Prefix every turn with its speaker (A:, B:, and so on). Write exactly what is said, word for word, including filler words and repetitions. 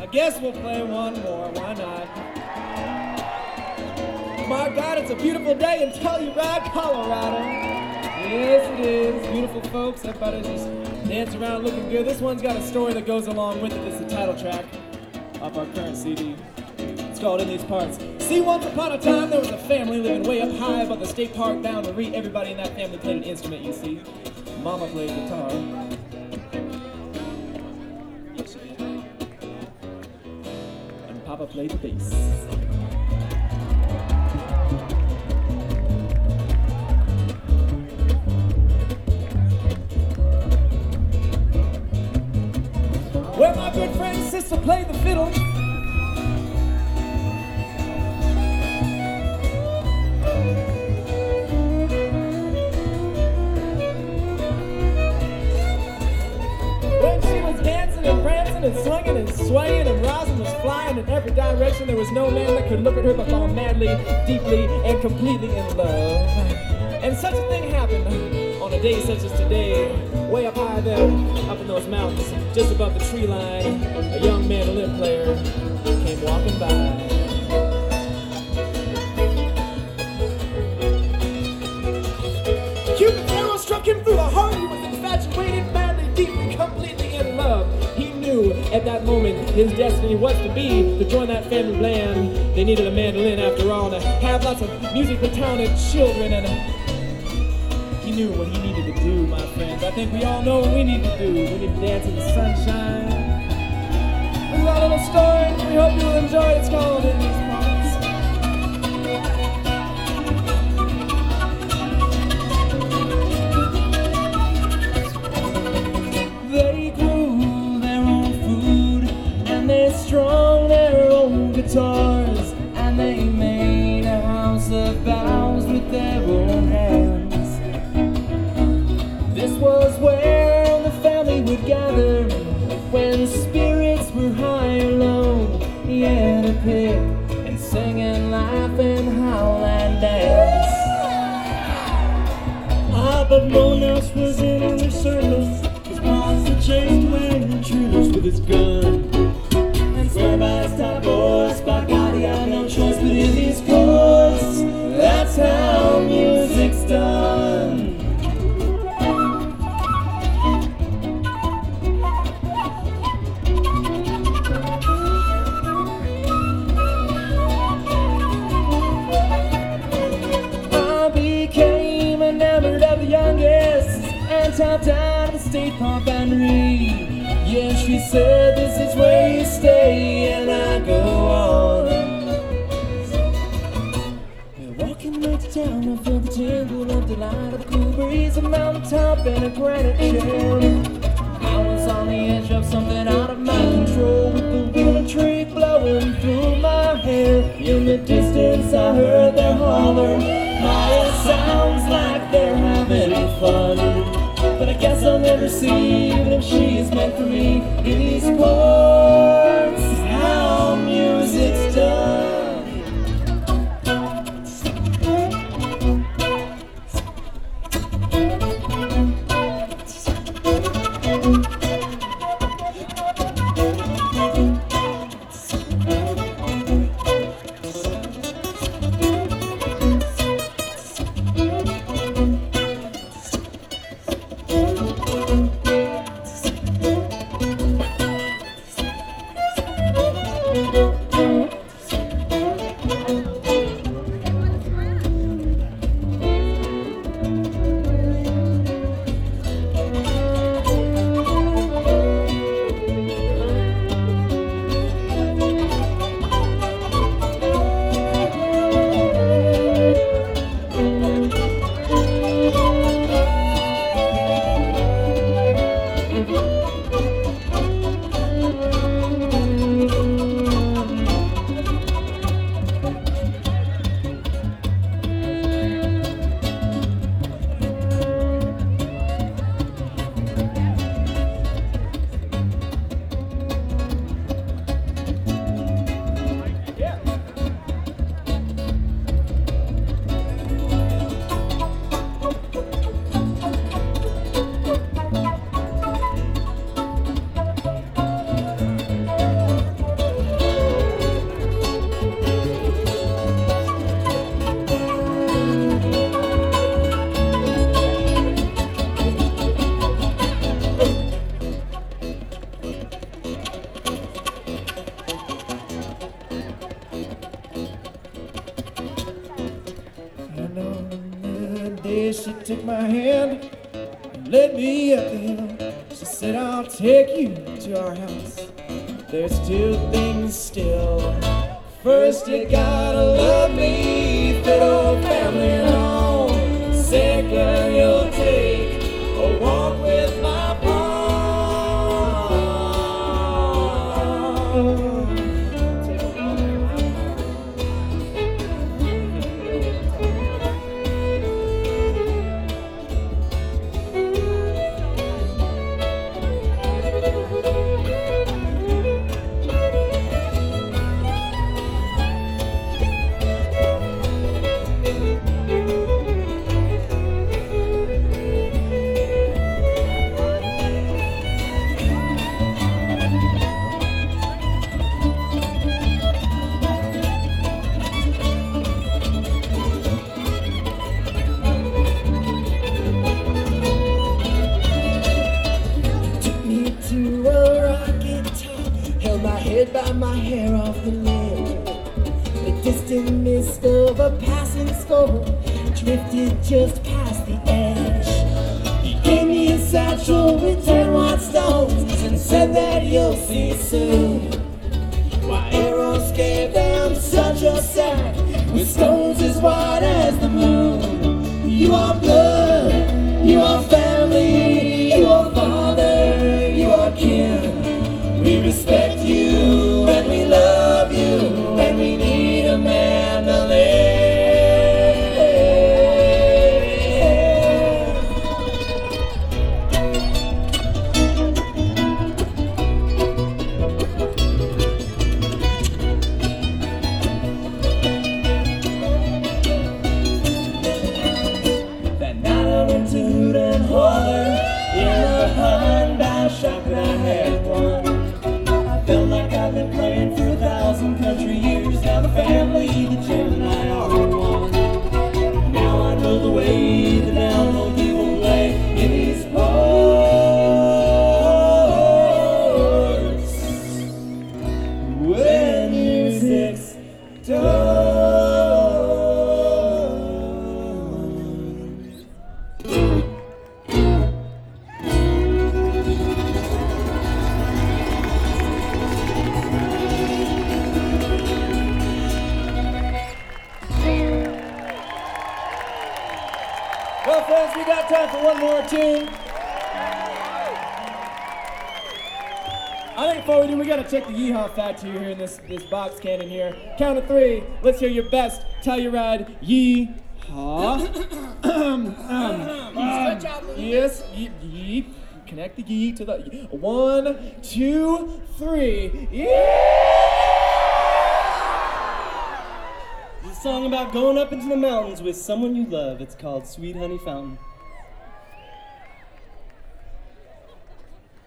A: guess we'll play one more, why not? My God, it's a beautiful day in Telluride, Colorado. Yes, it is. Beautiful folks. Everybody's just dancing around looking good. This one's got a story that goes along with it. It's the title track off our current C D. It's called In These Parts. See, once upon a time, there was a family living way up high above the state park boundary. Everybody in that family played an instrument, you see. Mama played guitar. Yes, she did. And Papa played the bass. Well, my good friend's sister played the fiddle. When she was dancing and prancing and swinging and swaying and rising was flying in every direction, there was no man that could look at her but fall madly, deeply, and completely in love. And such a thing happened on a day such as today, way up high there, up in those mountains, just above the tree line, a young mandolin player came walking by. Cupid's arrow struck him through the heart. He was infatuated, madly, deeply, completely in love. He knew at that moment his destiny was to be to join that family band. They needed a mandolin after all, to have lots of musically talented children, and he knew what he needed to do, my friends. I think we all know what we need to do. We need to dance in the sunshine. This is our little story. We hope you will enjoy it. It's called In These Parts. They grew their own food, and they strung their own guitars, and they made a house of vows with their own hands. This was where the family would gather when spirits were high or low. He had a pick and sing and laugh and howl and dance. Ah, but no one else was in on their circles. His monster chased away intruders with his gun. And swear by his top voice, by God he had no choice but in these chords. That's how music's done. Top down the state park boundary. Yeah, she said this is where you stay, and I go on. We're walking right to town, I feel the tingle of delight of a cool breeze, a mountaintop and a granite chair. I was on the edge of something out of my control, with the wind tree blowing through my hair. In the distance I heard their holler. My, it sounds like they're having fun. But I guess I'll never see, even if she is meant for me. In these chords, how music's done. she took my hand and led me up the hill. She said, I'll take you to our house. There's two things still. First, you gotta love me, fit old family home. Second, you'll take a walk with my mom. Take a walk with my by my hair off the lid. The distant mist of a passing storm drifted just past the edge. He gave me a satchel with ten white stones and said that you'll see soon. Why, Eros gave them such a sack with stones as white as the moon. You are blood, you are family, you are father, you are kin. We respect you and we love you and we need a man to live. That night I went to hoot and holler in the pond by shotgun I had one. Felt like I've been playing for a thousand country years. Now the family, the Jim and I are one. Now I know the way the down home people play in these parts. When music's done. Well, friends, we got time for one more tune. I think before we do, we gotta check the yeehaw factor here in this, this box cannon here. Count of three. Let's hear your best Telluride yeehaw. um, um, um, yes, yee, yee. Connect the yee to the yee. One, two, three. Yeah!
B: It's a song about going up into the mountains with someone you love. It's called Sweet Honey Fountain.